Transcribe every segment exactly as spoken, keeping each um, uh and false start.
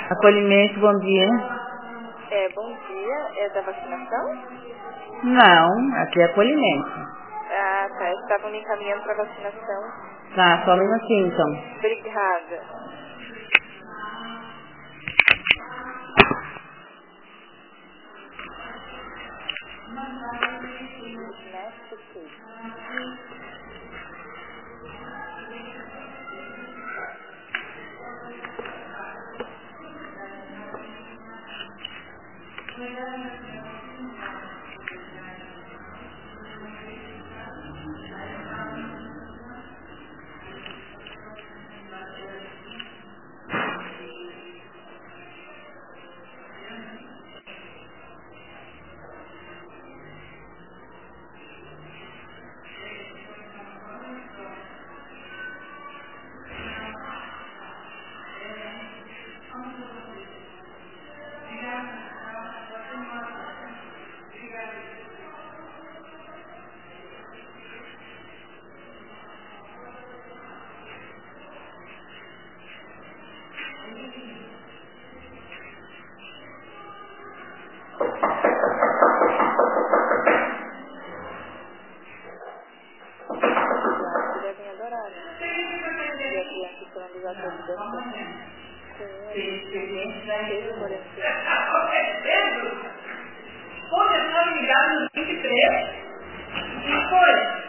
Acolhimento, bom dia. É, bom dia. É da vacinação? Não, aqui é acolhimento. Ah, tá. Estavam me encaminhando para vacinação. Tá, só um minutinho então. Obrigada. Devem adorar, né? E a criança economizar sua vida com um seis por assim. Pô, eu estava ligado no vinte e três. E foi?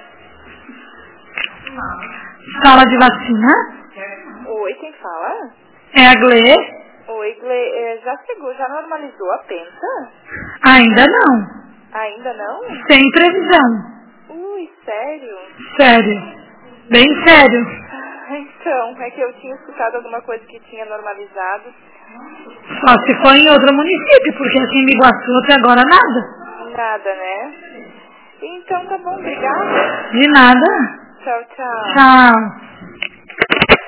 Sala de vacina? Oi, quem fala? É a Glê? Oi, Gle, é, já chegou, já normalizou a penta? Ainda não. Ainda não? Sem previsão. Ui, sério? Sério. Bem sério. Ah, então, é que eu tinha escutado alguma coisa que tinha normalizado. Só se for em outro município, porque aqui em Biguaçu até agora nada. Nada, né? Então tá bom, obrigada. De nada. Tchau, tchau. Tchau.